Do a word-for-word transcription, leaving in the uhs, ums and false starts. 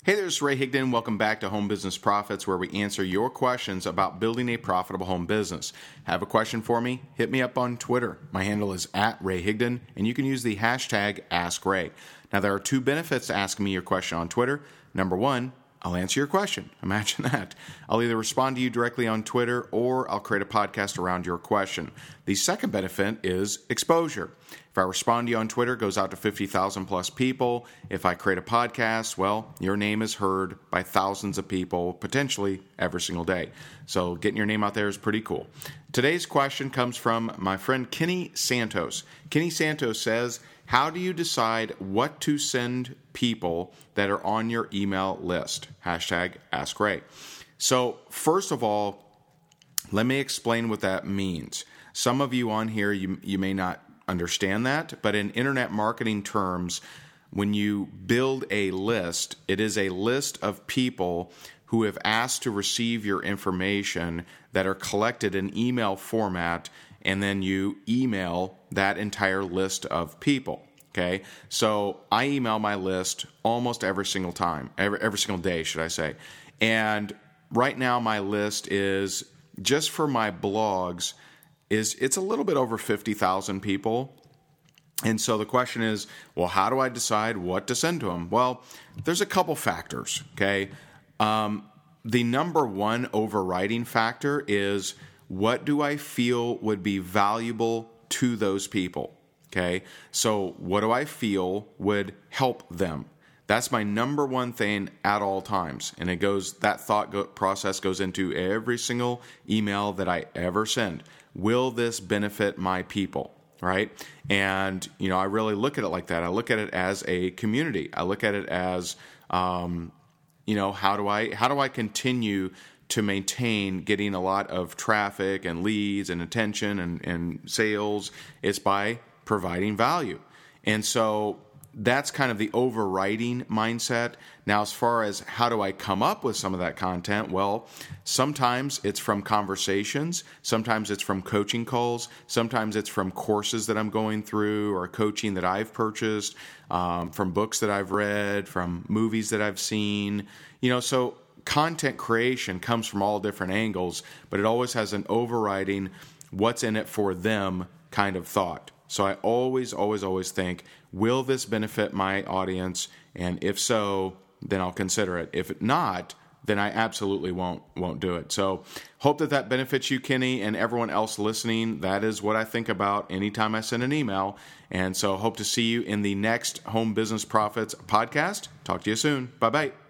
Hey there, it's Ray Higdon. Welcome back to Home Business Profits, where we answer your questions about building a profitable home business. Have a question for me? Hit me up on Twitter. My handle is at Ray Higdon, and you can use the hashtag AskRay. Now, there are two benefits to asking me your question on Twitter. Number one, I'll answer your question. Imagine that. I'll either respond to you directly on Twitter or I'll create a podcast around your question. The second benefit is exposure. If I respond to you on Twitter, it goes out to fifty thousand plus people. If I create a podcast, well, your name is heard by thousands of people, potentially every single day. So getting your name out there is pretty cool. Today's question comes from my friend Kenny Santos. Kenny Santos says, how do you decide what to send people that are on your email list? Hashtag AskRay. So first of all, let me explain what that means. Some of you on here, you, you may not understand that, but in internet marketing terms, when you build a list, it is a list of people who have asked to receive your information that are collected in email format, and then you email that entire list of people. Okay, so I email my list almost every single time, every, every single day, should I say. And right now my list is, just for my blogs, is it's a little bit over fifty thousand people. And so the question is, well, how do I decide what to send to them? Well, there's a couple factors, okay? Um, the number one overriding factor is, what do I feel would be valuable to those people? Okay, so what do I feel would help them? That's my number one thing at all times. And it goes, that thought go, process goes into every single email that I ever send. Will this benefit my people? Right? And, you know, I really look at it like that. I look at it as a community. I look at it as, um, you know, how do I, how do I continue to maintain getting a lot of traffic and leads and attention and, and sales? It's by providing value. And so that's kind of the overriding mindset. Now, as far as how do I come up with some of that content? Well, sometimes it's from conversations. Sometimes it's from coaching calls. Sometimes it's from courses that I'm going through or coaching that I've purchased, um, from books that I've read, from movies that I've seen. You know, so content creation comes from all different angles, but it always has an overriding what's in it for them kind of thought. So I always, always, always think, will this benefit my audience? And if so, then I'll consider it. If not, then I absolutely won't won't do it. So hope that that benefits you, Kenny, and everyone else listening. That is what I think about anytime I send an email. And so hope to see you in the next Home Business Profits podcast. Talk to you soon. Bye-bye.